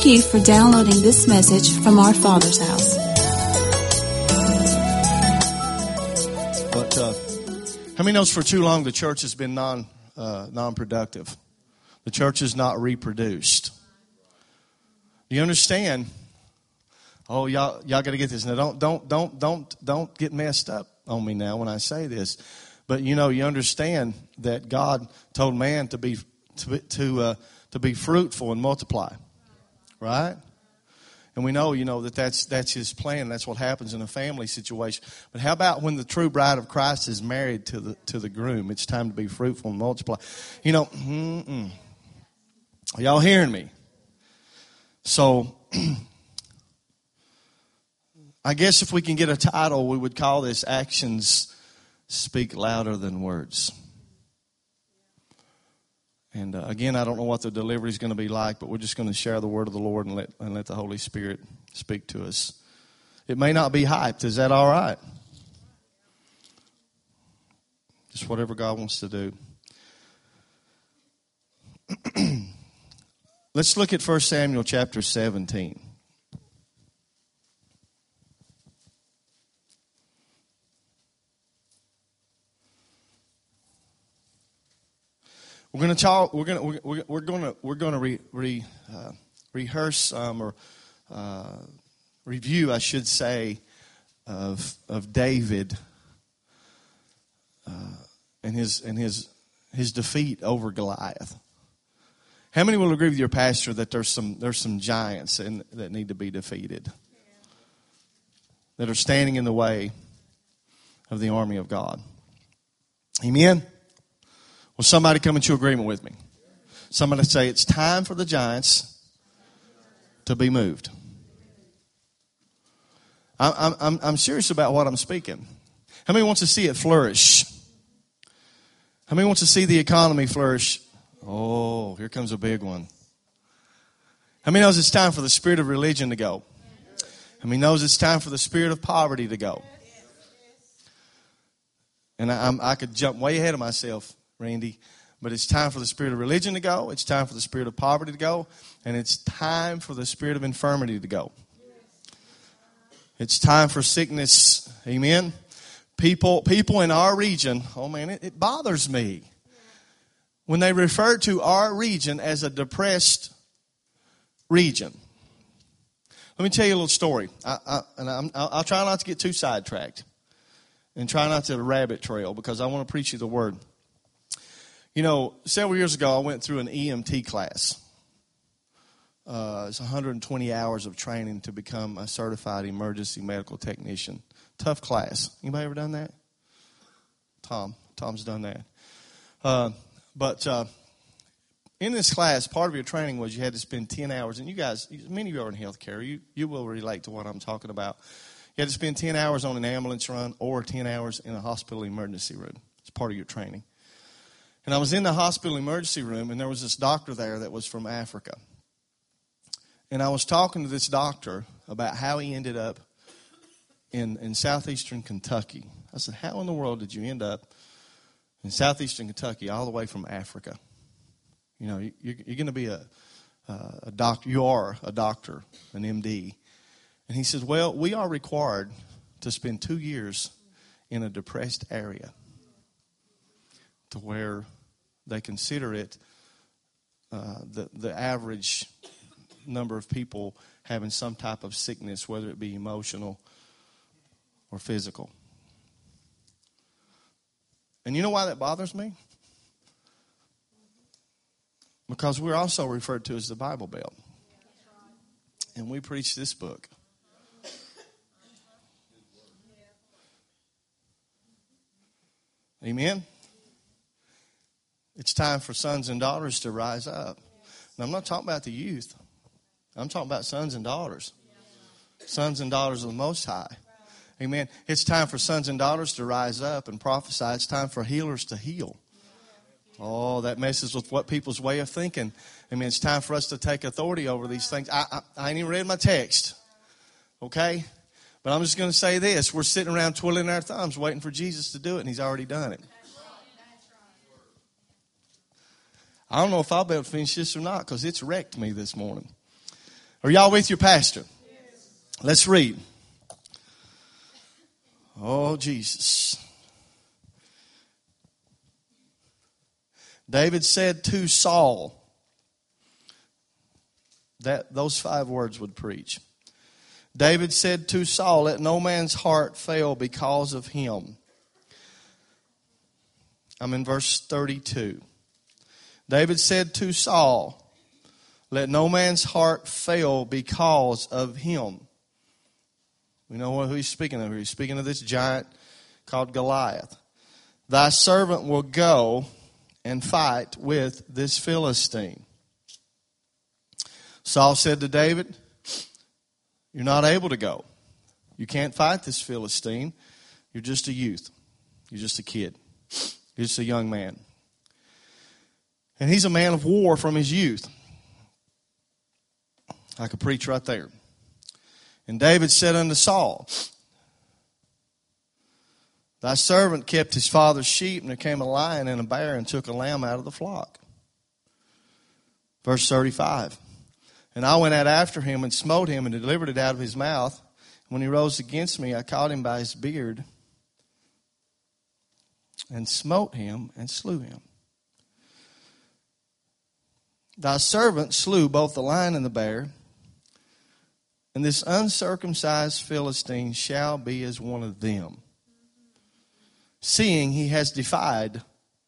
Thank you for downloading this message from our Father's house. But how many knows for too long the church has been non-productive? The church is not reproduced. Do you understand? Oh, y'all got to get this. Now, don't get messed up on me now when I say this. But you understand that God told man to be fruitful and multiply, right? And we know, that's His plan. That's what happens in a family situation. But how about when the true bride of Christ is married to the groom? It's time to be fruitful and multiply. Are y'all hearing me? So, I guess if we can get a title, we would call this "Actions Speak Louder Than Words." And again, I don't know what the delivery is going to be like, but we're just going to share the word of the Lord and let the Holy Spirit speak to us. It may not be hyped. Is that all right? Just whatever God wants to do. Let's look at 1 Samuel chapter 17. We're going to talk. We're going to rehearse or review, I should say, of David and his defeat over Goliath. How many will agree with your pastor that there's some giants that need to be defeated, that are standing in the way of the army of God? Amen. Will somebody come into agreement with me? Somebody say it's time for the giants to be moved. I'm serious about what I'm speaking. How many wants to see it flourish? How many wants to see the economy flourish? Oh, here comes a big one. How many knows it's time for the spirit of religion to go? How many knows it's time for the spirit of poverty to go? And I could jump way ahead of myself, Randy, but it's time for the spirit of religion to go. It's time for the spirit of poverty to go. And it's time for the spirit of infirmity to go. It's time for sickness. Amen. People in our region, oh man, it bothers me when they refer to our region as a depressed region. Let me tell you a little story. I'll try not to get too sidetracked and try not to rabbit trail because I want to preach you the word. Several years ago, I went through an EMT class. It's 120 hours of training to become a certified emergency medical technician. Tough class. Anybody ever done that? Tom's done that. But in this class, part of your training was you had to spend 10 hours. And you guys, many of you are in healthcare. You will relate to what I'm talking about. You had to spend 10 hours on an ambulance run or 10 hours in a hospital emergency room. It's part of your training. And I was in the hospital emergency room, and there was this doctor there that was from Africa. And I was talking to this doctor about how he ended up in southeastern Kentucky. I said, how in the world did you end up in southeastern Kentucky all the way from Africa? You're going to be a doctor. You are a doctor, an MD. And he says, well, we are required to spend 2 years in a depressed area to where they consider it the average number of people having some type of sickness, whether it be emotional or physical. And you know why that bothers me? Because we're also referred to as the Bible Belt. And we preach this book. Amen? It's time for sons and daughters to rise up. Now, I'm not talking about the youth. I'm talking about sons and daughters. Sons and daughters of the Most High. Amen. It's time for sons and daughters to rise up and prophesy. It's time for healers to heal. Oh, that messes with what people's way of thinking. Amen. It's time for us to take authority over these things. I ain't even read my text. Okay? But I'm just going to say this. We're sitting around twiddling our thumbs waiting for Jesus to do it, and He's already done it. I don't know if I'll be able to finish this or not because it's wrecked me this morning. Are y'all with your pastor? Let's read. Oh, Jesus. David said to Saul, those 5 words would preach. David said to Saul, let no man's heart fail because of him. I'm in verse 32. David said to Saul, let no man's heart fail because of him. We know who he's speaking of here. He's speaking of this giant called Goliath. Thy servant will go and fight with this Philistine. Saul said to David, you're not able to go. You can't fight this Philistine. You're just a youth. You're just a kid. You're just a young man. And he's a man of war from his youth. I could preach right there. And David said unto Saul, thy servant kept his father's sheep, and there came a lion and a bear and took a lamb out of the flock. Verse 35. And I went out after him and smote him and delivered it out of his mouth. When he rose against me, I caught him by his beard and smote him and slew him. Thy servant slew both the lion and the bear, and this uncircumcised Philistine shall be as one of them, seeing he has defied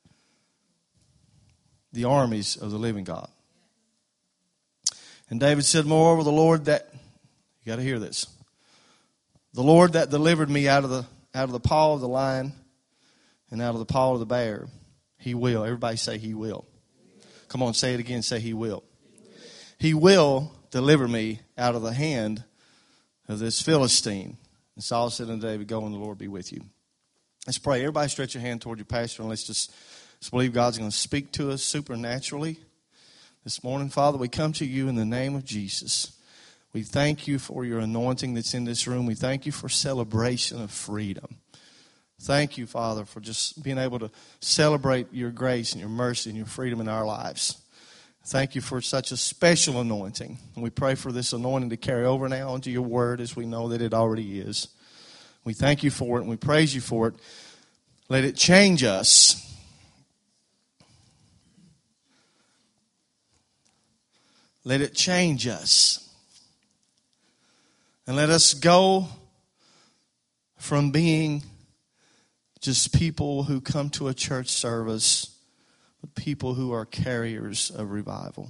the armies of the living God. And David said, moreover, the Lord that, you got to hear this, the Lord that delivered me out of the paw of the lion and out of the paw of the bear, he will. Everybody say he will. Come on, say it again. Say he will. He will deliver me out of the hand of this Philistine. And Saul said unto David, go and the Lord be with you. Let's pray. Everybody stretch your hand toward your pastor and let's believe God's going to speak to us supernaturally. This morning, Father, we come to you in the name of Jesus. We thank you for your anointing that's in this room. We thank you for celebration of freedom. Thank you, Father, for just being able to celebrate your grace and your mercy and your freedom in our lives. Thank you for such a special anointing. And we pray for this anointing to carry over now into your word as we know that it already is. We thank you for it and we praise you for it. Let it change us. Let it change us. And let us go from being just people who come to a church service, but people who are carriers of revival.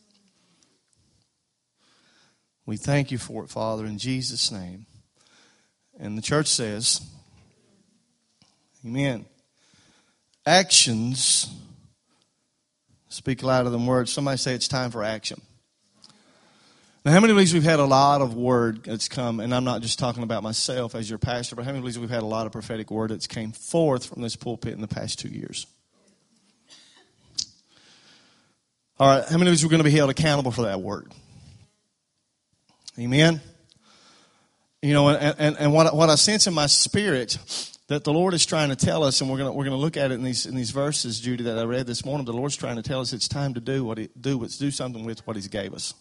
We thank you for it, Father, in Jesus' name. And the church says, amen. Actions speak louder than words. Somebody say it's time for action. Now, how many believes we've had a lot of word that's come, and I'm not just talking about myself as your pastor, but how many believes we've had a lot of prophetic word that's came forth from this pulpit in the past 2 years? All right, how many believes we're going to be held accountable for that word? Amen? You know, and what I sense in my spirit that the Lord is trying to tell us, and we're going to look at it in these verses, Judy, that I read this morning. The Lord's trying to tell us it's time to do something with what He's gave us.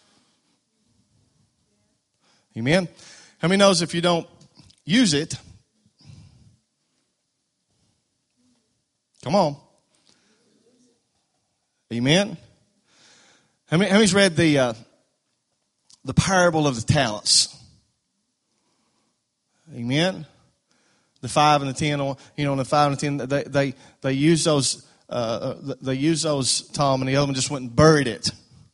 Amen. How many knows if you don't use it? Come on. Amen. How many's read the parable of the talents? Amen. The 5 and the 10. You know, the 5 and the 10. They use those. They use those, Tom, and the other one just went and buried it.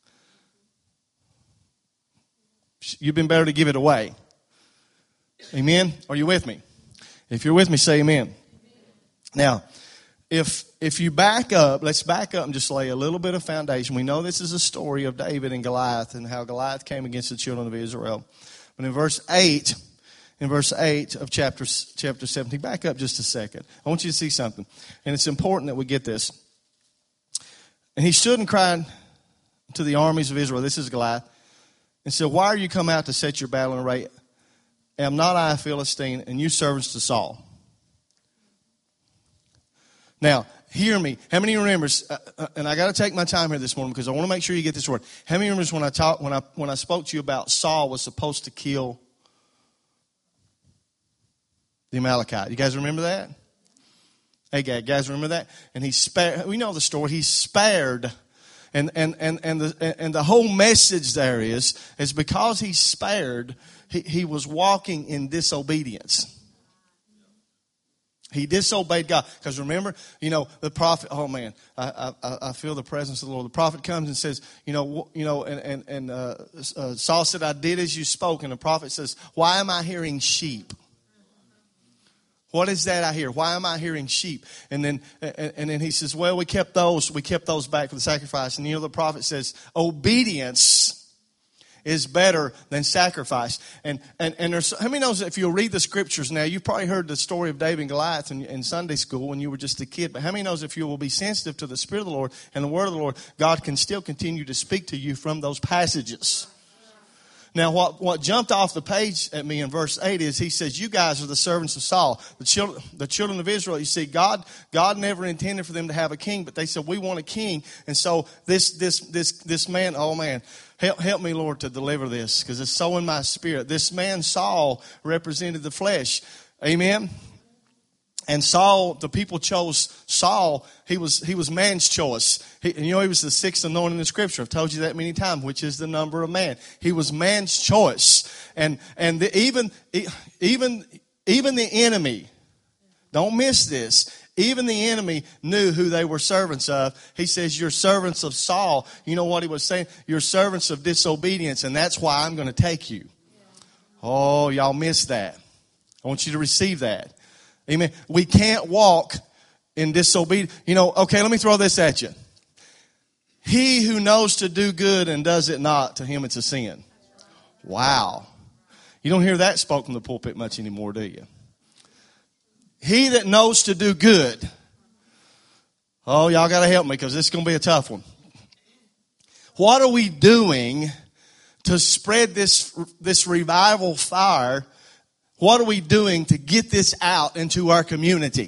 You've been better to give it away. Amen? Are you with me? If you're with me, say amen. Now, if you back up, let's back up and just lay a little bit of foundation. We know this is a story of David and Goliath and how Goliath came against the children of Israel. But in verse 8 of chapter 17, back up just a second. I want you to see something. And it's important that we get this. And he stood and cried to the armies of Israel. This is Goliath. And said, why are you come out to set your battle in array? Am not I a Philistine, and you servants to Saul? Now, Hear me. How many remembers? And I got to take my time here this morning because I want to make sure you get this word. How many remembers when I spoke to you about Saul was supposed to kill the Amalekite? You guys remember that? Hey, guys, remember that? And he spared. We know the story. He spared, and the whole message there is because he spared, he was walking in disobedience. He disobeyed God. Because remember, the prophet, oh man, I feel the presence of the Lord. The prophet comes and says, Saul said, I did as you spoke. And the prophet says, why am I hearing sheep? What is that I hear? Why am I hearing sheep? And then he says, well, we kept those back for the sacrifice. And the prophet says, obedience is better than sacrifice. And there's, how many knows that if you'll read the scriptures now, you've probably heard the story of David and Goliath in Sunday school when you were just a kid. But how many knows if you will be sensitive to the Spirit of the Lord and the Word of the Lord, God can still continue to speak to you from those passages. Now, what jumped off the page at me in verse 8 is he says, you guys are the servants of Saul. The children of Israel, you see, God never intended for them to have a king, but they said, we want a king. And so this man, oh man, help me, Lord, to deliver this because it's so in my spirit. This man, Saul, represented the flesh. Amen. And Saul, the people chose Saul. He was man's choice. He was the sixth anointed in the scripture. I've told you that many times, which is the number of man. He was man's choice. And even the enemy, don't miss this. Even the enemy knew who they were servants of. He says, you're servants of Saul. You know what he was saying? You're servants of disobedience, and that's why I'm going to take you. Oh, y'all missed that. I want you to receive that. Amen. We can't walk in disobedience. Okay, let me throw this at you. He who knows to do good and does it not, to him it's a sin. Wow. You don't hear that spoken in the pulpit much anymore, do you? He that knows to do good. Oh, y'all got to help me because this is going to be a tough one. What are we doing to spread this revival fire? What are we doing to get this out into our community?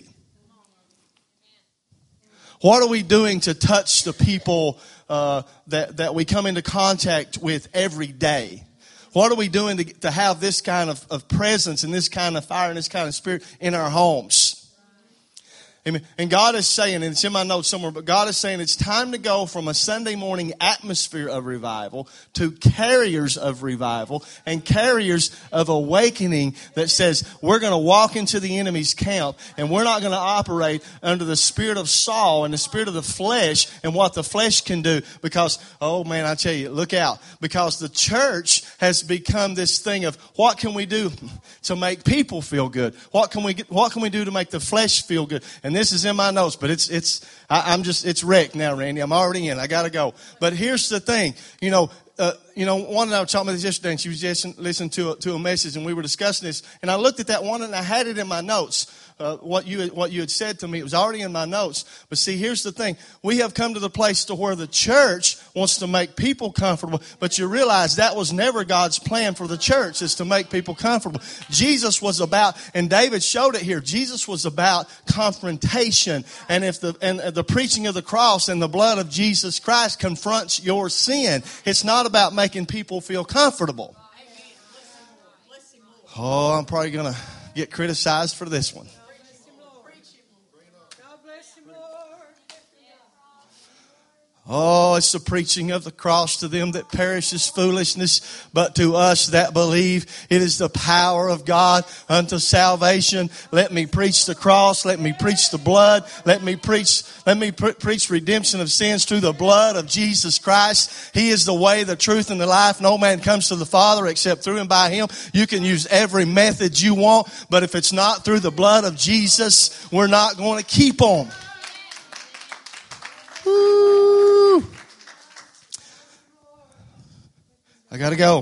What are we doing to touch the people that we come into contact with every day? What are we doing to have this kind of presence and this kind of fire and this kind of spirit in our homes? Amen. And God is saying, and it's in my notes somewhere, but God is saying it's time to go from a Sunday morning atmosphere of revival to carriers of revival and carriers of awakening that says we're going to walk into the enemy's camp and we're not going to operate under the spirit of Saul and the spirit of the flesh and what the flesh can do because, oh man, I tell you, look out. Because the church has become this thing of what can we do to make people feel good? What can we do to make the flesh feel good? And this is in my notes, but it's wrecked now, Randy. I'm already in. I got to go. But here's the thing. One and I was talking about this yesterday, and she was just listening to a message, and we were discussing this. And I looked at that one, and I had it in my notes. What you had said to me, it was already in my notes. But see, here's the thing. We have come to the place to where the church wants to make people comfortable. But you realize that was never God's plan for the church, is to make people comfortable. Jesus was about, and David showed it here, Jesus was about confrontation. And if the preaching of the cross and the blood of Jesus Christ confronts your sin, it's not about making people feel comfortable. Oh, I'm probably going to get criticized for this one. Oh, it's the preaching of the cross. To them that perish is foolishness, but to us that believe it is the power of God unto salvation. Let me preach the cross. Let me preach the blood. Let me preach redemption of sins through the blood of Jesus Christ. He is the way, the truth, and the life. No man comes to the Father except through and by Him. You can use every method you want, but if it's not through the blood of Jesus, we're not going to keep on. Woo. I got to go.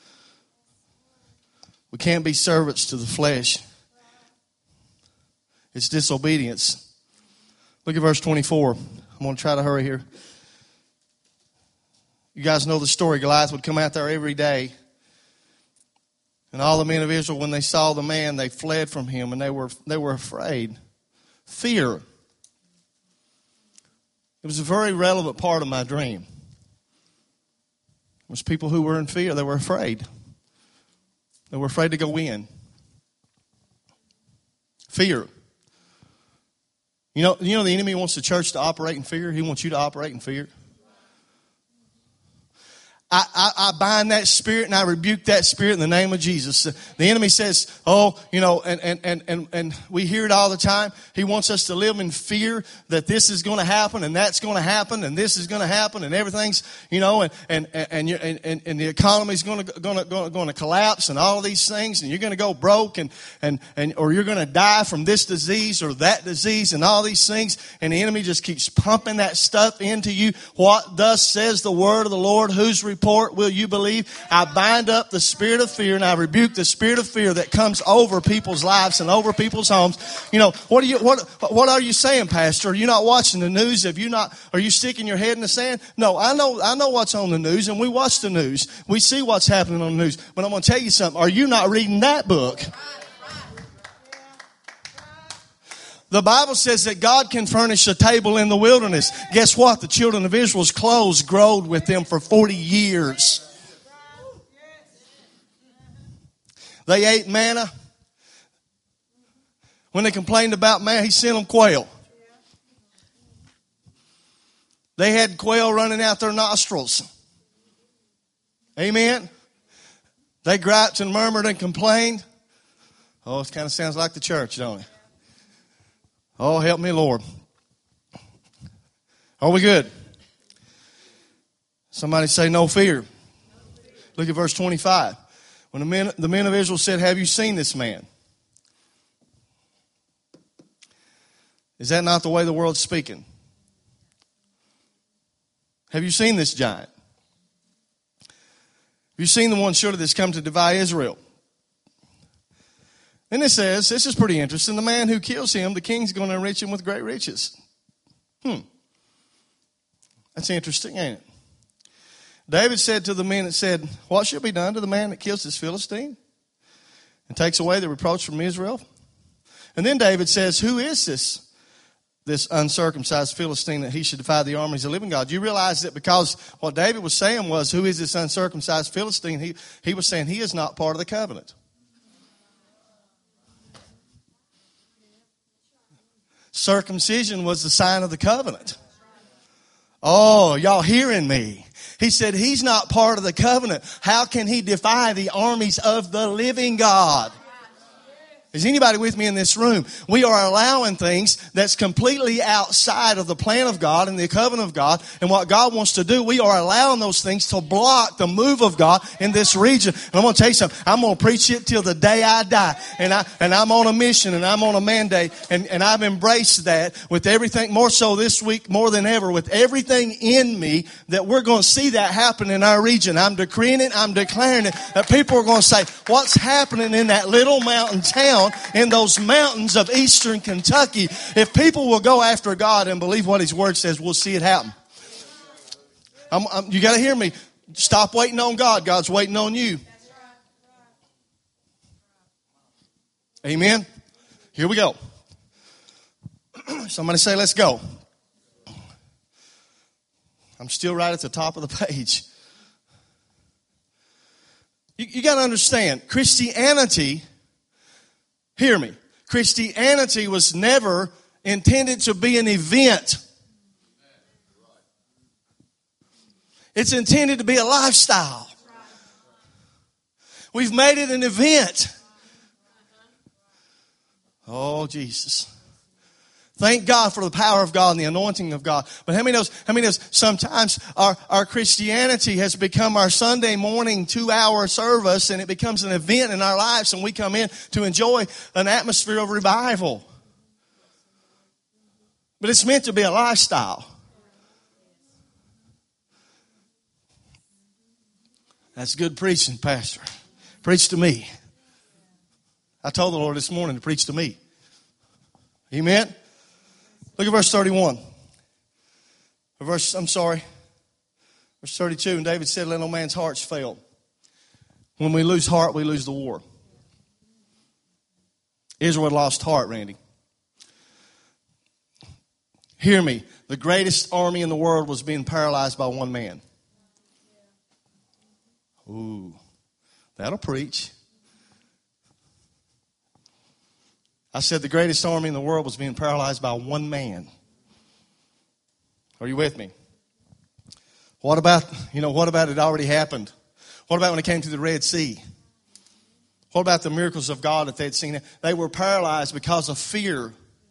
We can't be servants to the flesh. It's disobedience. Look at verse 24. I'm going to try to hurry here. You guys know the story. Goliath would come out there every day. And all the men of Israel, when they saw the man, they fled from him and they were afraid. Fear. It was a very relevant part of my dream. It was people who were in fear. They were afraid. They were afraid to go in. Fear. You know the enemy wants the church to operate in fear. He wants you to operate in fear. I bind that spirit and I rebuke that spirit in the name of Jesus. The enemy says, and we hear it all the time. He wants us to live in fear that this is going to happen and that's going to happen and this is going to happen and everything's, and the economy's going to collapse and all of these things and you're going to go broke or you're going to die from this disease or that disease and all these things. And the enemy just keeps pumping that stuff into you. What thus says the word of the Lord? Whose report will you believe? I bind up the spirit of fear and I rebuke the spirit of fear that comes over people's lives and over people's homes. What are you saying, Pastor? Are you not watching the news? Are you sticking your head in the sand? No, I know what's on the news and we watch the news. We see what's happening on the news. But I'm going to tell you something. Are you not reading that book? The Bible says that God can furnish a table in the wilderness. Guess what? The children of Israel's clothes growed with them for 40 years. They ate manna. When they complained about manna, he sent them quail. They had quail running out their nostrils. Amen. They griped and murmured and complained. Oh, it kind of sounds like the church, don't it? Oh, help me, Lord. Are we good? Somebody say no fear. Look at verse 25. When the men of Israel said, have you seen this man? Is that not the way the world's speaking? Have you seen this giant? Have you seen the one surely that's come to divide Israel? Then it says, this is pretty interesting, the man who kills him, the king's going to enrich him with great riches. That's interesting, ain't it? David said to the men that said, what shall be done to the man that kills this Philistine and takes away the reproach from Israel? And then David says, who is this uncircumcised Philistine that he should defy the armies of the living God? You realize that because what David was saying was, who is this uncircumcised Philistine? He was saying he is not part of the covenant. Circumcision was the sign of the covenant. Oh, y'all hearing me? He said he's not part of the covenant. How can he defy the armies of the living God? Is anybody with me in this room? We are allowing things that's completely outside of the plan of God and the covenant of God and what God wants to do. We are allowing those things to block the move of God in this region. And I'm going to tell you something. I'm going to preach it till the day I die. And I'm on a mission and I'm on a mandate. And I've embraced that with everything, more so this week, more than ever, with everything in me, that we're going to see that happen in our region. I'm decreeing it. I'm declaring it. That people are going to say, what's happening in that little mountain town, in those mountains of eastern Kentucky? If people will go after God and believe what his word says, we'll see it happen. You got to hear me. Stop waiting on God. God's waiting on you. Amen. Here we go. Somebody say, let's go. I'm still right at the top of the page. You got to understand, Christianity, hear me, Christianity was never intended to be an event. It's intended to be a lifestyle. We've made it an event. Oh, Jesus. Thank God for the power of God and the anointing of God. But how many knows sometimes our Christianity has become our Sunday morning 2-hour service, and it becomes an event in our lives, and we come in to enjoy an atmosphere of revival. But it's meant to be a lifestyle. That's good preaching, Pastor. Preach to me. I told the Lord this morning to preach to me. Amen. Look at verse 31. Verse 32. And David said, let no man's hearts fail. When we lose heart, we lose the war. Israel had lost heart, Randy. Hear me. The greatest army in the world was being paralyzed by one man. Ooh, that'll preach. I said the greatest army in the world was being paralyzed by one man. Are you with me? What about it already happened? What about when it came to the Red Sea? What about the miracles of God that they had seen? They were paralyzed because of fear.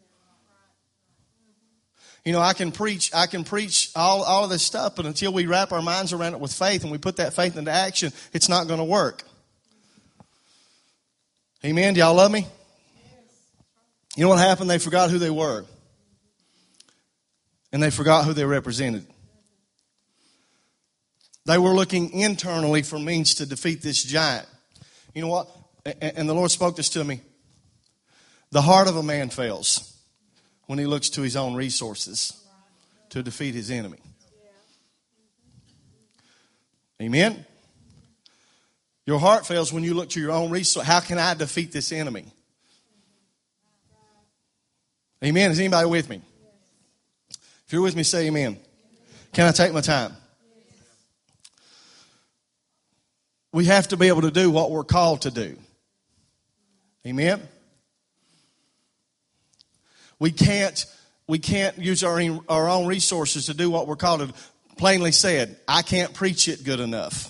I can preach all of this stuff, but until we wrap our minds around it with faith and we put that faith into action, it's not going to work. Amen? Do y'all love me? You know what happened? They forgot who they were. And they forgot who they represented. They were looking internally for means to defeat this giant. You know what? And the Lord spoke this to me. The heart of a man fails when he looks to his own resources to defeat his enemy. Amen? Your heart fails when you look to your own resources. How can I defeat this enemy? Amen? Is anybody with me? If you're with me, say amen. Can I take my time? We have to be able to do what we're called to do. Amen? We can't use our own resources to do what we're called to do. Plainly said, I can't preach it good enough.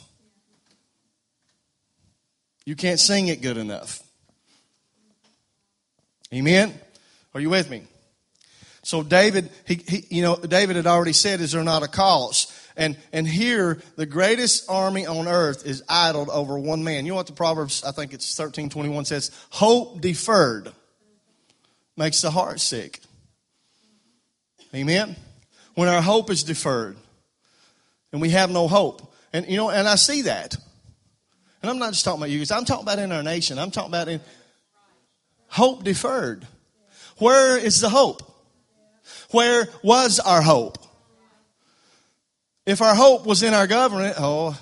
You can't sing it good enough. Amen? Are you with me? So David, David had already said, is there not a cause? And here, the greatest army on earth is idled over one man. You know what the Proverbs, I think it's 13:21 says? Hope deferred makes the heart sick. Amen? When our hope is deferred and we have no hope. And I see that. And I'm not just talking about you guys. I'm talking about in our nation. I'm talking about in hope deferred. Where is the hope? Where was our hope? If our hope was in our government,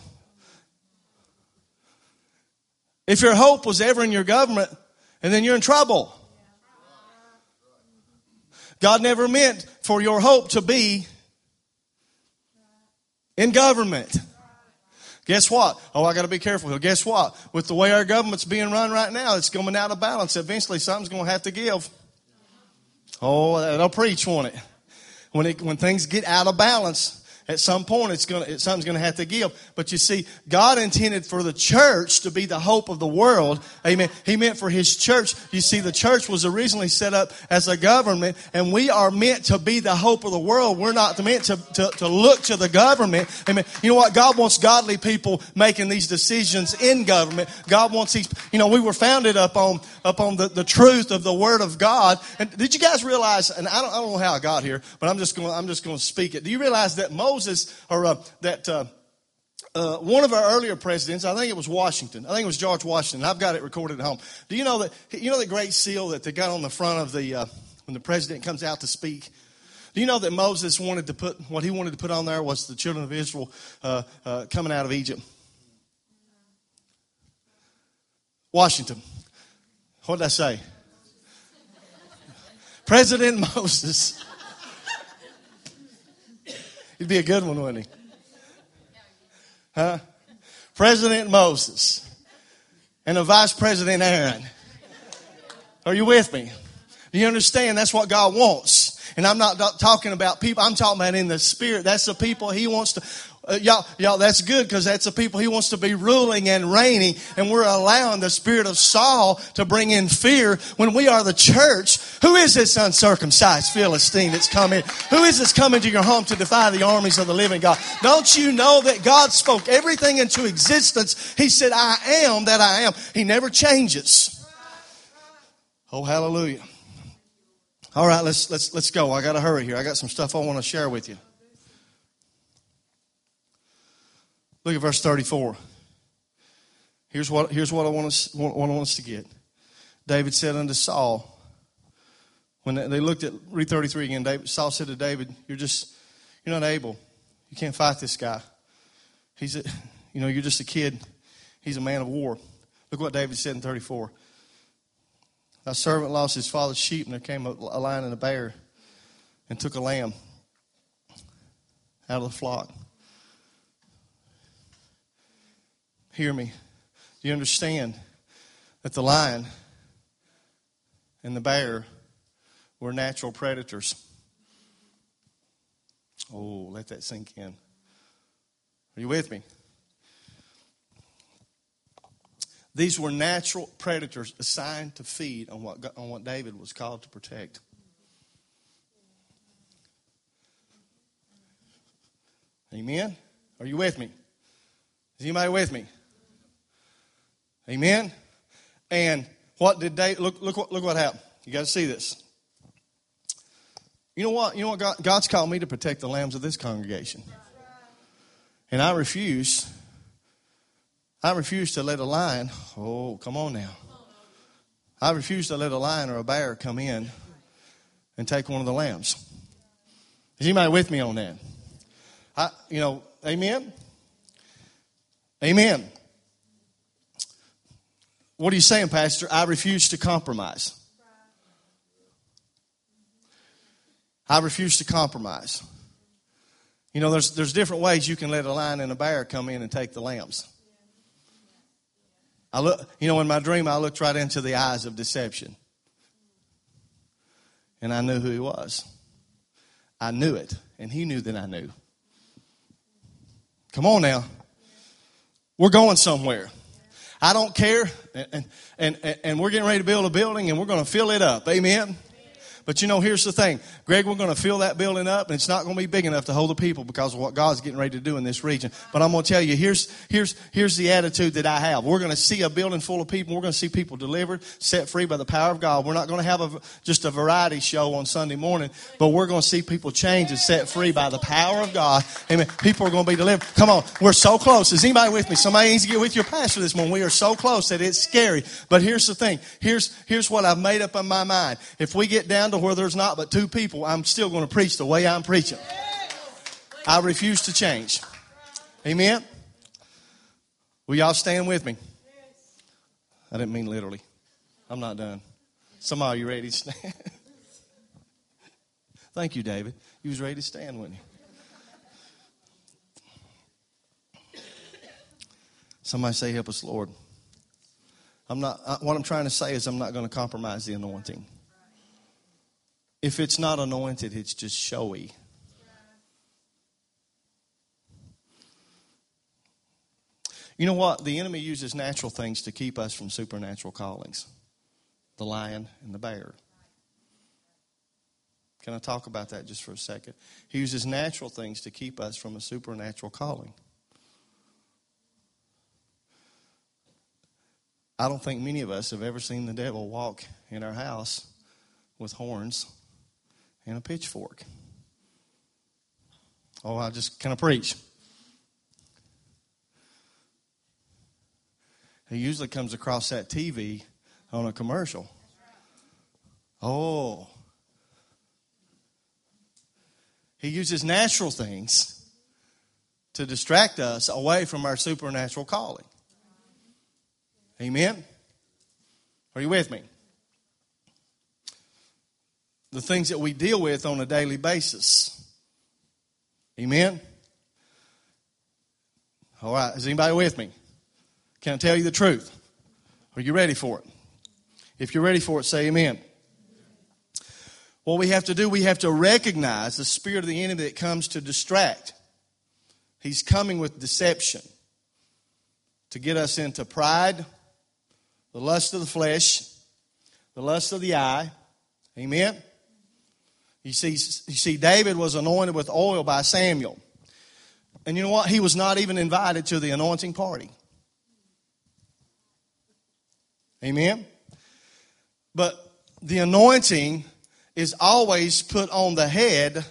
if your hope was ever in your government, and then you're in trouble. God never meant for your hope to be in government. Guess what? I got to be careful. Guess what? With the way our government's being run right now, it's coming out of balance. Eventually, something's going to have to give. That'll preach, won't it? When things get out of balance, at some point, something's going to have to give. But you see, God intended for the church to be the hope of the world. Amen. He meant for His church. You see, the church was originally set up as a government, and we are meant to be the hope of the world. We're not meant to look to the government. Amen. You know what? God wants godly people making these decisions in government. God wants these. We were founded upon the truth of the Word of God. And did you guys realize? And I don't know how I got here, but I'm just going to speak it. Do you realize that Moses, one of our earlier presidents, I think it was Washington. I think it was George Washington. I've got it recorded at home. Do you know the great seal that they got on the front of when the president comes out to speak? Do you know that Moses wanted to put on there was the children of Israel coming out of Egypt? Washington. What did I say? President Moses. He'd be a good one, wouldn't he? Huh? President Moses and a Vice President Aaron. Are you with me? Do you understand? That's what God wants. And I'm not talking about people. I'm talking about in the spirit. That's the people He wants to. Y'all, that's good because that's the people He wants to be ruling and reigning. And we're allowing the spirit of Saul to bring in fear when we are the church. Who is this uncircumcised Philistine that's coming? Who is this coming to your home to defy the armies of the living God? Don't you know that God spoke everything into existence? He said, I am that I am. He never changes. Oh, hallelujah. All right, let's go. I got to hurry here. I got some stuff I want to share with you. Look at verse 34. Here's what I want us to get. David said unto Saul, when they looked at, read 33 again, Saul said to David, you're not able. You can't fight this guy. You're just a kid. He's a man of war. Look what David said in 34. Thy servant lost his father's sheep, and there came a lion and a bear and took a lamb out of the flock. Hear me. Do you understand that the lion and the bear were natural predators? Oh, let that sink in. Are you with me? These were natural predators assigned to feed on what David was called to protect. Amen? Are you with me? Is anybody with me? Amen? And what did David, look what happened. You got to see this. You know what? God's called me to protect the lambs of this congregation. And I refuse to let a lion, oh, come on now. I refuse to let a lion or a bear come in and take one of the lambs. Is anybody with me on that? Amen? Amen. What are you saying, Pastor? I refuse to compromise. I refuse to compromise. You know, there's different ways you can let a lion and a bear come in and take the lambs. In my dream, I looked right into the eyes of deception. And I knew who he was. I knew it. And he knew that I knew. Come on now. We're going somewhere. I don't care. And we're getting ready to build a building and we're going to fill it up. Amen. But here's the thing. Greg, we're going to fill that building up, and it's not going to be big enough to hold the people because of what God's getting ready to do in this region. But I'm going to tell you, here's the attitude that I have. We're going to see a building full of people. We're going to see people delivered, set free by the power of God. We're not going to have just a variety show on Sunday morning, but we're going to see people changed and set free by the power of God. Amen. People are going to be delivered. Come on. We're so close. Is anybody with me? Somebody needs to get with your pastor this morning. We are so close that it's scary. But here's the thing. Here's what I've made up in my mind. If we get down to where there's not but two people, I'm still going to preach the way I'm preaching. I refuse to change. Amen? Will y'all stand with me? I didn't mean literally. I'm not done. Some of you ready to stand? Thank you, David. You was ready to stand, wasn't you? Somebody say, help us, Lord. What I'm trying to say is I'm not going to compromise the anointing. If it's not anointed, it's just showy. You know what? The enemy uses natural things to keep us from supernatural callings. The lion and the bear. Can I talk about that just for a second? He uses natural things to keep us from a supernatural calling. I don't think many of us have ever seen the devil walk in our house with horns and a pitchfork. Oh, can I preach? He usually comes across that TV on a commercial. Oh. He uses natural things to distract us away from our supernatural calling. Amen? Are you with me? The things that we deal with on a daily basis. Amen? All right. Is anybody with me? Can I tell you the truth? Are you ready for it? If you're ready for it, say amen. What we have to do, we have to recognize the spirit of the enemy that comes to distract. He's coming with deception to get us into pride, the lust of the flesh, the lust of the eye. Amen? You see, David was anointed with oil by Samuel. And you know what? He was not even invited to the anointing party. Amen? But the anointing is always put on the head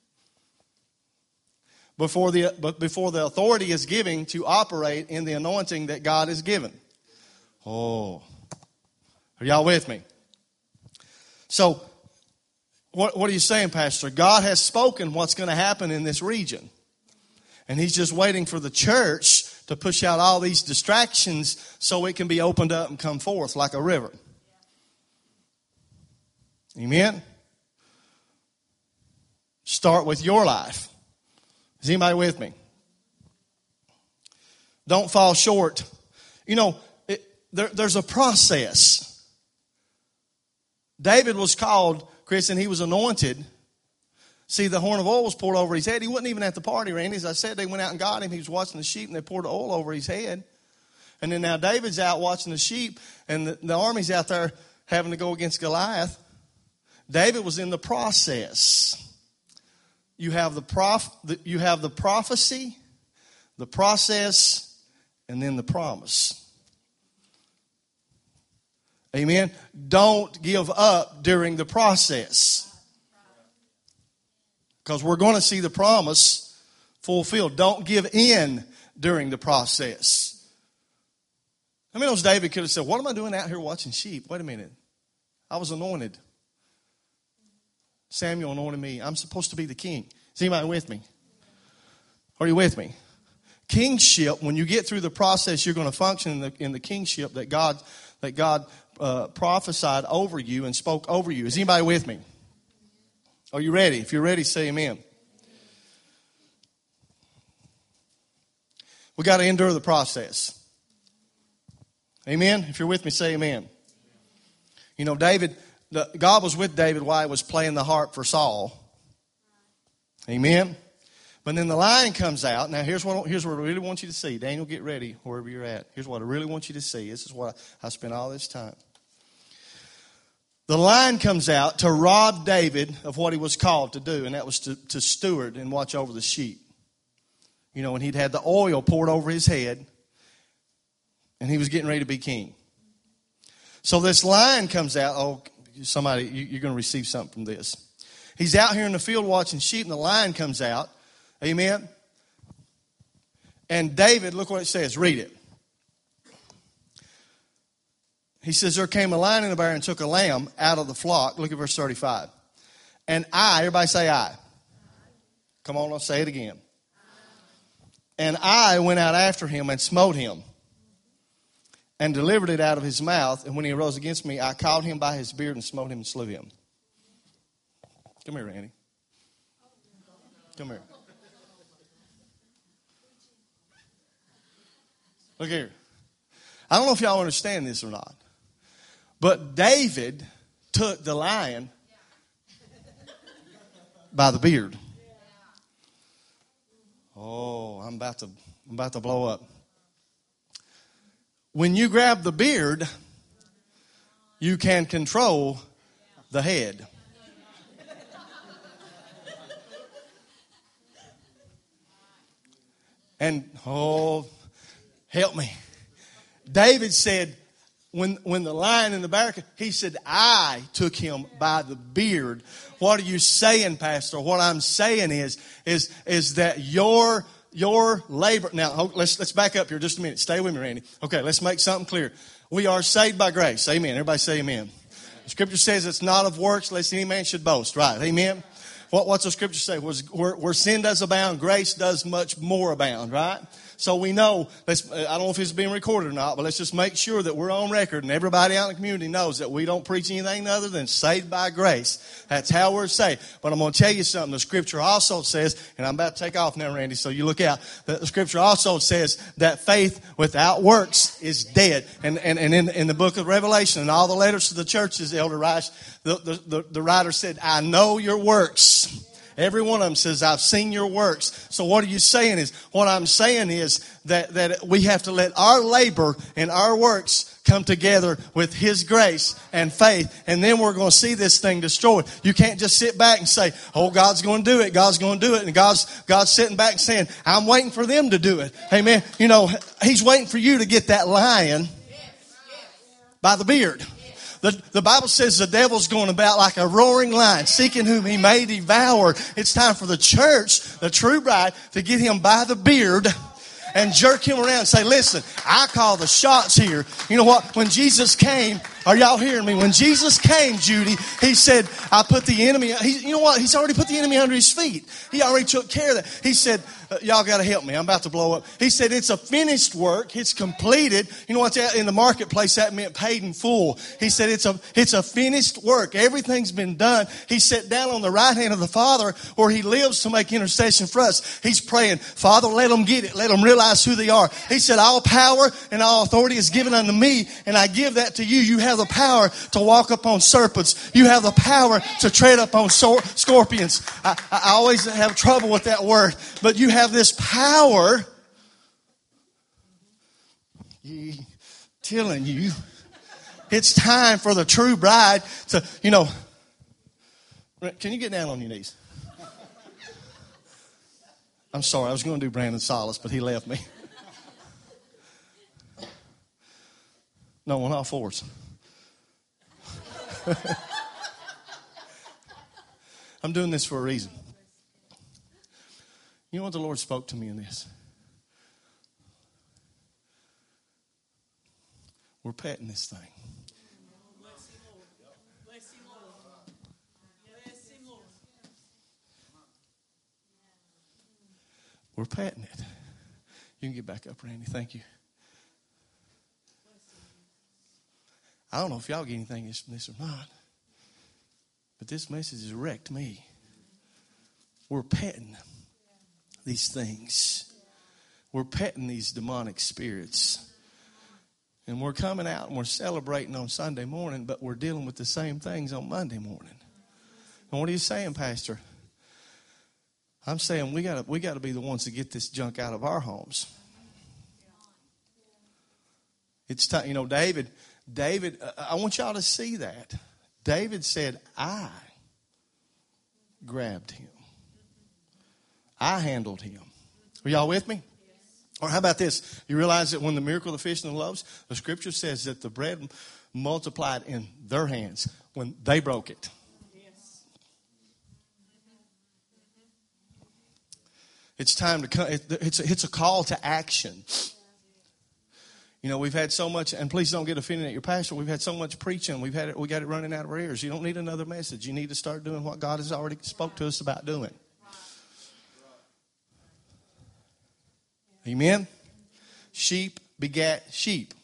before the authority is given to operate in the anointing that God has given. Oh. Are y'all with me? So, what are you saying, Pastor? God has spoken what's going to happen in this region. And He's just waiting for the church to push out all these distractions so it can be opened up and come forth like a river. Amen? Start with your life. Is anybody with me? Don't fall short. You know, there's a process. David was called, Chris, and he was anointed. See, the horn of oil was poured over his head. He wasn't even at the party, Randy. As I said, they went out and got him. He was watching the sheep, and they poured the oil over his head. And then now David's out watching the sheep, and the army's out there having to go against Goliath. David was in the process. You have the prophecy, the process, and then the promise. Amen. Don't give up during the process, because we're going to see the promise fulfilled. Don't give in during the process. How many knows David could have said, what am I doing out here watching sheep? Wait a minute. I was anointed. Samuel anointed me. I'm supposed to be the king. Is anybody with me? Are you with me? Kingship, when you get through the process, you're going to function in the kingship that God prophesied over you and spoke over you. Is anybody with me? Are you ready? If you're ready, say amen. We got to endure the process. Amen. If you're with me, say amen. You know, God was with David while he was playing the harp for Saul. Amen. But then the lion comes out. Now, here's what I really want you to see. Daniel, get ready wherever you're at. Here's what I really want you to see. This is what I spent all this time. The lion comes out to rob David of what he was called to do, and that was to steward and watch over the sheep. You know, and he'd had the oil poured over his head, and he was getting ready to be king. So this lion comes out. Oh, somebody, you're going to receive something from this. He's out here in the field watching sheep, and the lion comes out. Amen. And David, look what it says. Read it. He says, there came a lion and a bear and took a lamb out of the flock. Look at verse 35. And everybody say I. Come on, let's say it again. And I went out after him and smote him and delivered it out of his mouth. And when he arose against me, I caught him by his beard and smote him and slew him. Come here, Randy. Come here. Look here. I don't know if y'all understand this or not, but David took the lion by the beard. Oh, I'm about to blow up. When you grab the beard, you can control the head. And, help me. David said, when the lion and the bear, he said, I took him by the beard. What are you saying, Pastor? What I'm saying is that your labor. Now, let's back up here just a minute. Stay with me, Randy. Okay, let's make something clear. We are saved by grace. Amen. Everybody say amen. The scripture says it's not of works, lest any man should boast. Right. Amen. What's the scripture say? Where sin does abound, grace does much more abound, right? So we know, I don't know if it's being recorded or not, but let's just make sure that we're on record and everybody out in the community knows that we don't preach anything other than saved by grace. That's how we're saved. But I'm going to tell you something. The scripture also says, and I'm about to take off now, Randy, so you look out. The scripture also says that faith without works is dead. And in the book of Revelation and all the letters to the churches, Elder Rice, the writer said, I know your works. Every one of them says, I've seen your works. So what are you saying is, what I'm saying is that we have to let our labor and our works come together with His grace and faith. And then we're going to see this thing destroyed. You can't just sit back and say, oh, God's going to do it. God's going to do it. And God's sitting back and saying, I'm waiting for them to do it. Amen. You know, He's waiting for you to get that lion by the beard. The Bible says the devil's going about like a roaring lion, seeking whom he may devour. It's time for the church, the true bride, to get him by the beard and jerk him around and say, listen, I call the shots here. You know what? When Jesus came, are y'all hearing me? When Jesus came, Judy, He said, I put the enemy, you know what? He's already put the enemy under His feet. He already took care of that. He said, Y'all got to help me. I'm about to blow up. He said, it's a finished work. It's completed. You know what that in the marketplace, that meant paid in full. He said, it's a finished work. Everything's been done. He sat down on the right hand of the Father where he lives to make intercession for us. He's praying, Father, let them get it. Let them realize who they are. He said, all power and all authority is given unto me, and I give that to you. You have the power to walk upon serpents. You have the power to tread upon scorpions. I always have trouble with that word, but you have this power. Telling you, it's time for the true bride to, can you get down on your knees? I'm sorry, I was going to do Brandon Solace, but he left me. No, on all fours. I'm doing this for a reason. You know what the Lord spoke to me in this? We're petting this thing. We're petting it. You can get back up, Randy. Thank you. I don't know if y'all get anything from this or not, but this message has wrecked me. We're petting these things. We're petting these demonic spirits. And we're coming out and we're celebrating on Sunday morning, but we're dealing with the same things on Monday morning. And what are you saying, Pastor? I'm saying we got to be the ones to get this junk out of our homes. It's time, David, I want y'all to see that. David said, I grabbed him. I handled him. Are y'all with me? Or how about this? You realize that when the miracle of the fish and the loaves, the scripture says that the bread multiplied in their hands when they broke it. It's time to come. It's a call to action. We've had so much, and please don't get offended at your pastor. We've had so much preaching. We got it running out of our ears. You don't need another message. You need to start doing what God has already spoke to us about doing. Amen? Sheep begat sheep.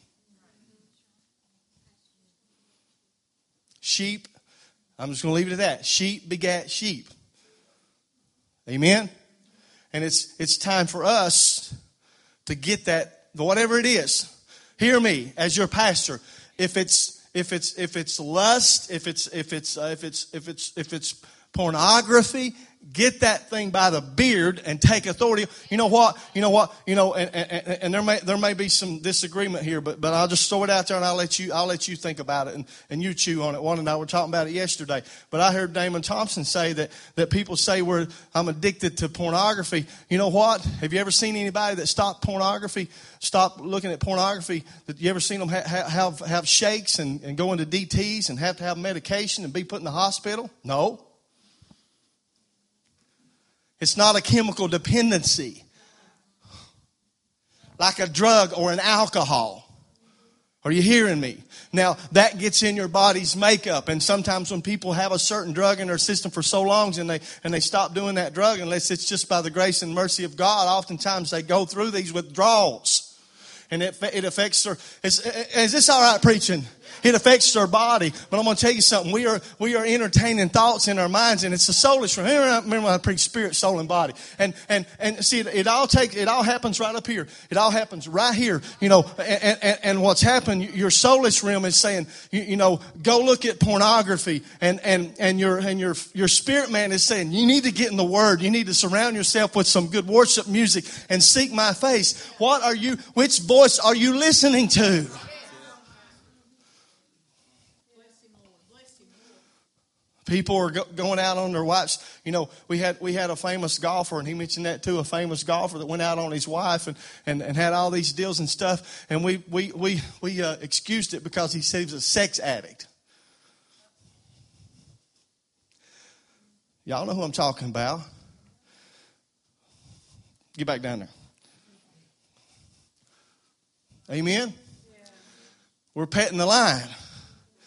Sheep, I'm just going to leave it at that. Sheep begat sheep. Amen? And it's time for us to get that, whatever it is. Hear me, as your pastor. If it's lust, if it's pornography, get that thing by the beard and take authority. You know what? And there may be some disagreement here, but I'll just throw it out there and I'll let you think about it and you chew on it. One and I were talking about it yesterday. But I heard Damon Thompson say that people say I'm addicted to pornography. You know what? Have you ever seen anybody that stopped looking at pornography? That you ever seen them have shakes and go into DTs and have to have medication and be put in the hospital? No. It's not a chemical dependency like a drug or an alcohol. Are you hearing me? Now, that gets in your body's makeup. And sometimes when people have a certain drug in their system for so long and they stop doing that drug, unless it's just by the grace and mercy of God, oftentimes they go through these withdrawals. And it affects their... Is this all right preaching? It affects their body. But I'm going to tell you something. We are entertaining thoughts in our minds, and it's a soulish. Remember when I preach spirit, soul, and body. And see, it all happens right up here. It all happens right here. And what's happened, your soulish realm is saying, go look at pornography. And your spirit man is saying, you need to get in the Word. You need to surround yourself with some good worship music and seek my face. Which voice are you listening to? People are going out on their wives. We had a famous golfer, and he mentioned that too. A famous golfer that went out on his wife and had all these deals and stuff. And we excused it because he said he was a sex addict. Y'all know who I'm talking about. Get back down there. Amen. Yeah. We're petting the line.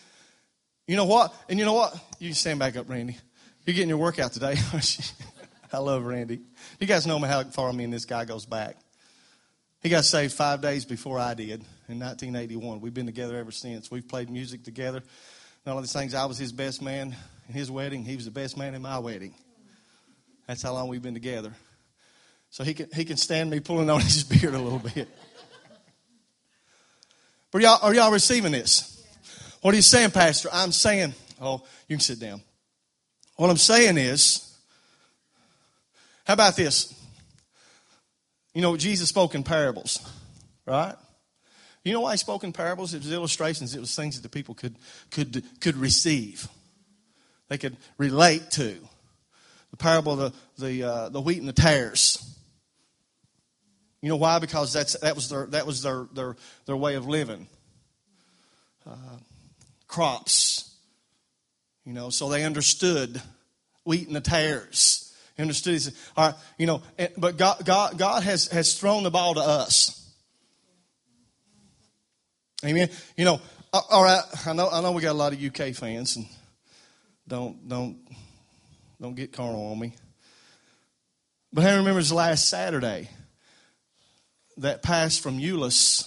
You know what? And you know what? You can stand back up, Randy. You're getting your workout today, aren't you? I love Randy. You guys know how far me and this guy goes back. He got saved 5 days before I did in 1981. We've been together ever since. We've played music together. And all these things, I was his best man in his wedding. He was the best man in my wedding. That's how long we've been together. So he can stand me pulling on his beard a little bit. But are y'all receiving this? What are you saying, Pastor? I'm saying, you can sit down. What I'm saying is, how about this? You know, Jesus spoke in parables, right? You know why he spoke in parables? It was illustrations. It was things that the people could receive. They could relate to. The parable of the wheat and the tares. You know why? Because that was their way of living. Crops. You know, so they understood wheat and the tares. They understood. All right, you know, but God has thrown the ball to us. Amen. You know, all right. I know we got a lot of UK fans, and don't get carnal on me. But I remember last Saturday that passed from Euless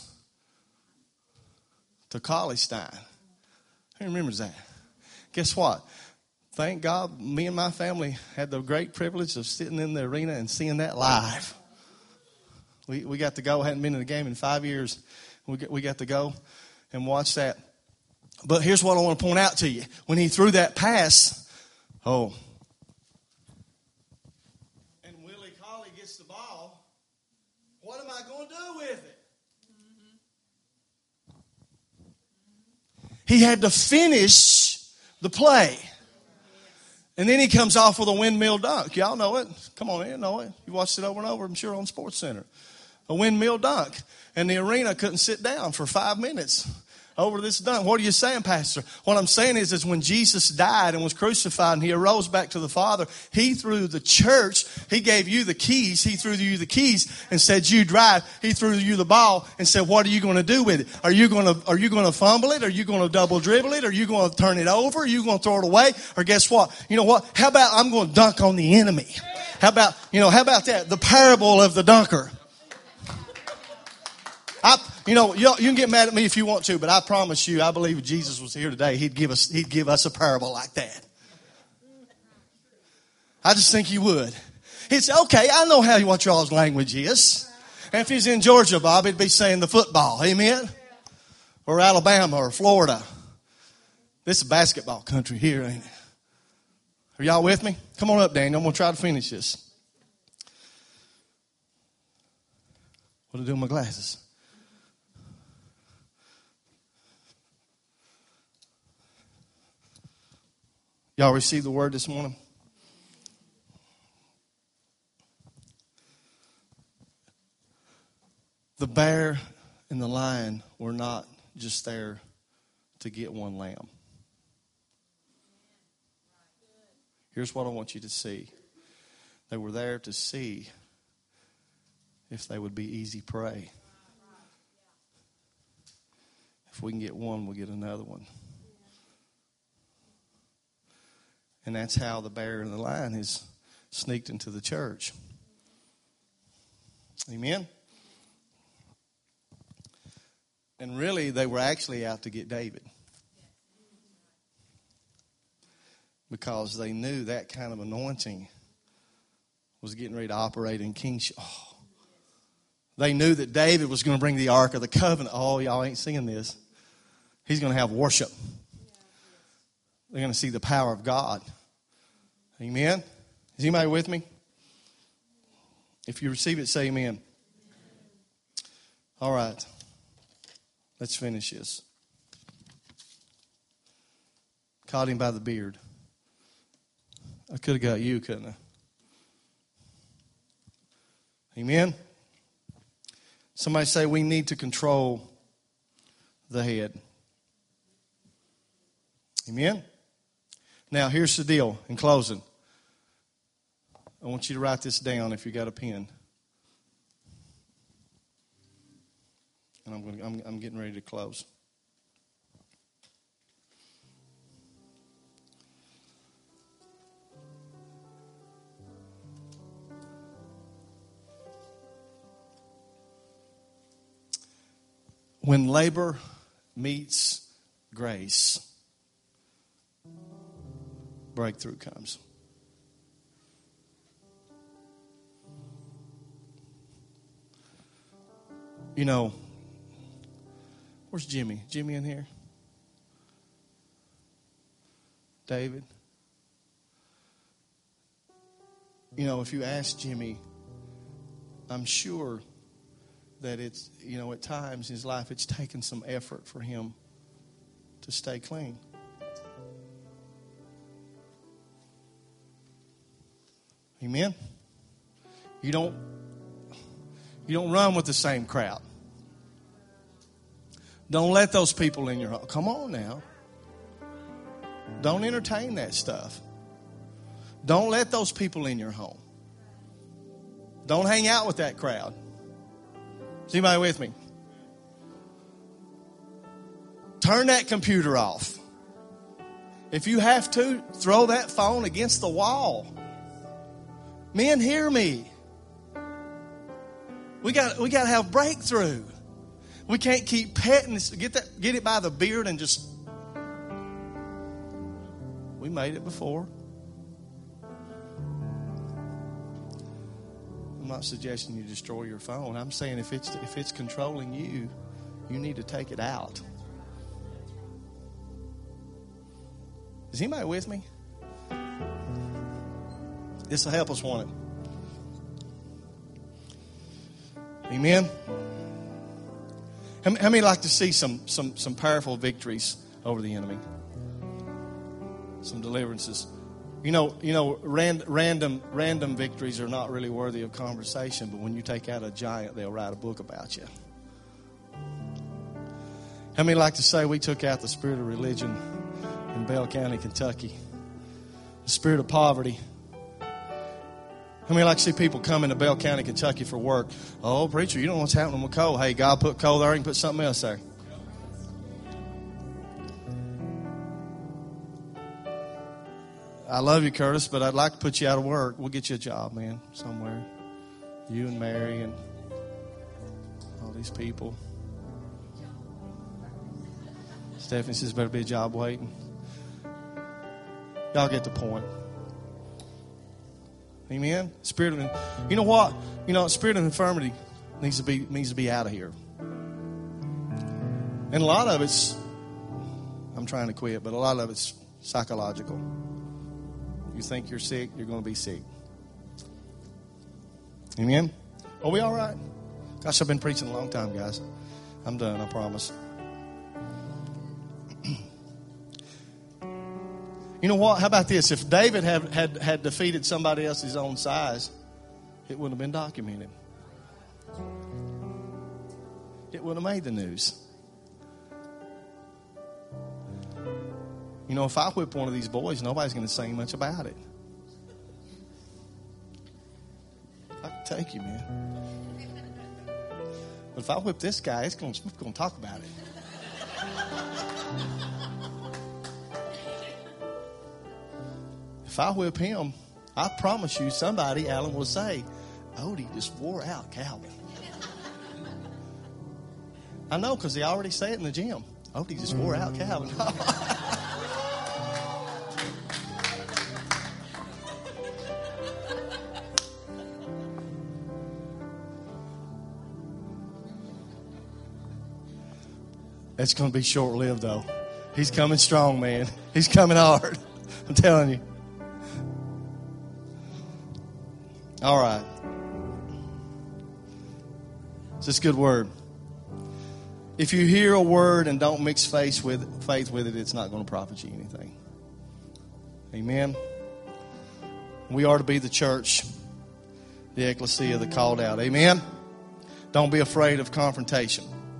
to Colliestein. Who remembers that? Guess what? Thank God, me and my family had the great privilege of sitting in the arena and seeing that live. We got to go. Hadn't been in a game in 5 years. We got to go and watch that. But here's what I want to point out to you. When he threw that pass, and Willie Colley gets the ball, what am I going to do with it? He had to finish the play. And then he comes off with a windmill dunk. Y'all know it. Come on, you know it. You watched it over and over, I'm sure, on SportsCenter. A windmill dunk. And the arena couldn't sit down for 5 minutes over this dunk. What are you saying, Pastor? What I'm saying is when Jesus died and was crucified and he arose back to the Father, he threw the church, he gave you the keys, he threw you the keys and said, you drive. He threw you the ball and said, what are you going to do with it? Are you going to fumble it? Are you going to double dribble it? Are you going to turn it over? Are you going to throw it away? Or guess what? You know what? How about I'm going to dunk on the enemy? How about that? The parable of the dunker. You can get mad at me if you want to, but I promise you, I believe if Jesus was here today, he'd give us a parable like that. I just think he would. He'd say, okay, I know what y'all's language is. And if he's in Georgia, Bob, he'd be saying the football, amen? Or Alabama or Florida. This is basketball country here, ain't it? Are y'all with me? Come on up, Daniel. I'm going to try to finish this. What do I do with my glasses? Y'all received the word this morning? The bear and the lion were not just there to get one lamb. Here's what I want you to see. They were there to see if they would be easy prey. If we can get one, we'll get another one. And that's how the bear and the lion has sneaked into the church. Amen? And really, they were actually out to get David. Because they knew that kind of anointing was getting ready to operate in kingship. They knew that David was going to bring the Ark of the Covenant. Oh, y'all ain't seeing this. He's going to have worship. They're going to see the power of God. Amen? Is anybody with me? If you receive it, say amen. All right. Let's finish this. Caught him by the beard. I could have got you, couldn't I? Amen? Somebody say we need to control the head. Amen? Now, here's the deal in closing. I want you to write this down if you got a pen. And I'm getting ready to close. when labor meets grace, breakthrough comes. You know, where's Jimmy? Jimmy in here? David? You know, if you ask Jimmy, I'm sure that it's, you know, at times in his life it's taken some effort for him to stay clean. Amen? You don't run with the same crowd. Don't let those people in your home. Come on now. Don't entertain that stuff. Don't let those people in your home. Don't hang out with that crowd. Is anybody with me? Turn that computer off. If you have to, throw that phone against the wall. Men, hear me. We got to have breakthrough. We can't keep petting this. Get it by the beard and just. We made it before. I'm not suggesting you destroy your phone. I'm saying if it's controlling you, you need to take it out. Is anybody with me? This will help us, won't it? Amen. How many like to see some powerful victories over the enemy? Some deliverances. You know, random victories are not really worthy of conversation, but when you take out a giant, they'll write a book about you. How many like to say we took out the spirit of religion in Bell County, Kentucky? The spirit of poverty. How many like to see people come into Bell County, Kentucky for work? Oh, preacher, you don't know what's happening with coal. Hey, God put coal there, he can put something else there. I love you, Curtis, but I'd like to put you out of work. We'll get you a job, man, somewhere. You and Mary and all these people. Stephanie says better be a job waiting. Y'all get the point. Amen. Spirit of, you know what? You know, spirit of infirmity needs to be out of here. And a lot of it's, I'm trying to quit, but a lot of it's psychological. You think you're sick, you're going to be sick. Amen. Are we all right? Gosh, I've been preaching a long time, guys. I'm done, I promise. You know what? How about this? If David had defeated somebody else his own size, it would have been documented. It would have made the news. You know, if I whip one of these boys, nobody's going to say much about it. I can take you, man. But if I whip this guy, it's going to talk about it. If I whip him, I promise you somebody, Alan, will say, Odie just wore out Calvin. I know, because they already say it in the gym. Odie just wore out Calvin. It's going to be short-lived, though. He's coming strong, man. He's coming hard. I'm telling you. All right. It's just a good word. If you hear a word and don't mix faith with it, it's not going to profit you anything. Amen. We are to be the church, the ecclesia, the called out. Amen. Don't be afraid of confrontation.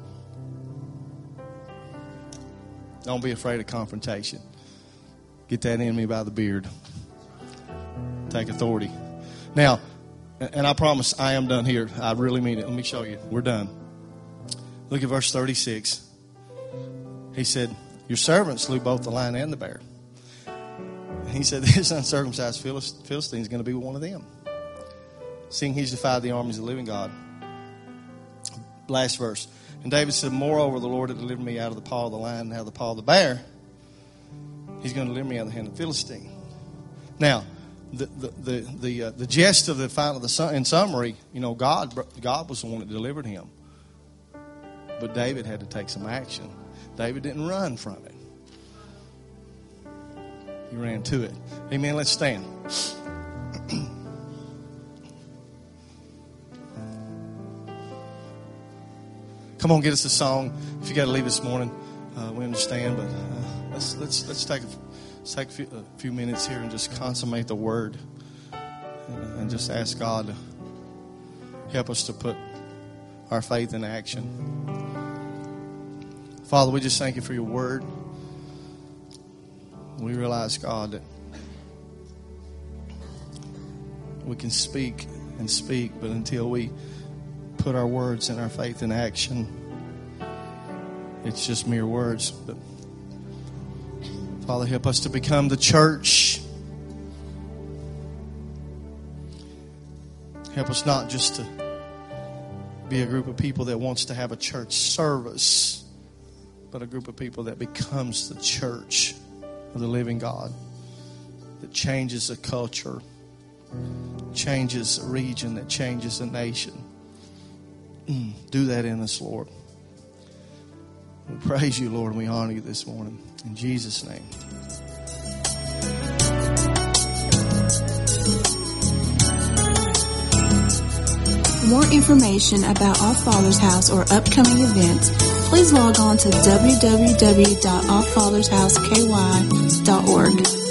Don't be afraid of confrontation. Get that enemy by the beard. Take authority. Now, and I promise I am done here. I really mean it. Let me show you. We're done. Look at verse 36. He said, your servant slew both the lion and the bear. And he said, this uncircumcised Philistine is going to be one of them, seeing he's defied the armies of the living God. Last verse. And David said, moreover, the Lord had delivered me out of the paw of the lion and out of the paw of the bear. He's going to deliver me out of the hand of the Philistine. Now, the gist of the final, in summary, God was the one that delivered him. But David had to take some action. David didn't run from it. He ran to it. Amen. Let's stand. Come on, get us a song. If you got to leave this morning, we understand. But let's take a few minutes here and just consummate the word, and just ask God to help us to put our faith in action. Father, we just thank you for your word. We realize, God, that we can speak and speak, but until we put our words and our faith in action, it's just mere words. But Father, help us to become the church. Help us not just to be a group of people that wants to have a church service, but a group of people that becomes the church of the living God, that changes a culture, changes a region, that changes a nation. Do that in us, Lord. We praise you, Lord, and we honor you this morning. In Jesus' name. For more information about All Father's House or upcoming events, please log on to www.allfathersHouseKY.org.